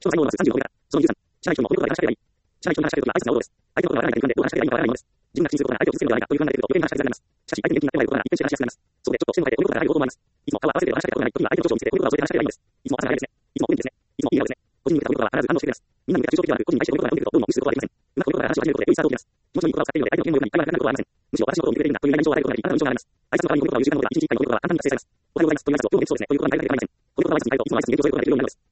所の才能のマス30の上から、その優さん、支配人もこのことは話しかければいい。支配人が話しかけることは相手の能動です。相手のことがわからないからに関して、どう話しかければいいのかわからないものです。自分が口にすることが相手を傷つけるのではないかという不安が出てくると余計に話しかけづらくなります。しかし、相手に元気になってもらえることなら一見して話しやすくなります。そこで、ちょっとしてもらえて、こういうことがあるよと思います。いつも顔が合わせて話しかけたことがない時には相手の長所を見せて、こういうことは忘れて話しかければいいんです。いつも朝早いですね。いつもお元気ですね。いつもいい笑顔ですね。個人に向けたこういうことは必ず反応してくれます。みんなに向けた抽象的ではなく、個人に対してこういうことが起きるとどうにも無視することはできません。うまくこういうことが話を始めることで良いスタートを切ります。気持ちのいい言葉を使っているので、相手の言語力に一回もなくなることはありません。むしろ私のことを見てくれているんだという印象を与えることができ、あなたの印象が上がります。挨拶の代わりにこういうことが優秀なのでは、一日一回のこういうことは簡単に達成されます。おはようございますという挨拶を今日も元気そうですねという言葉に変えられません。この言葉の挨拶に変えるといつも挨拶に元気を添えることができるようになるのです。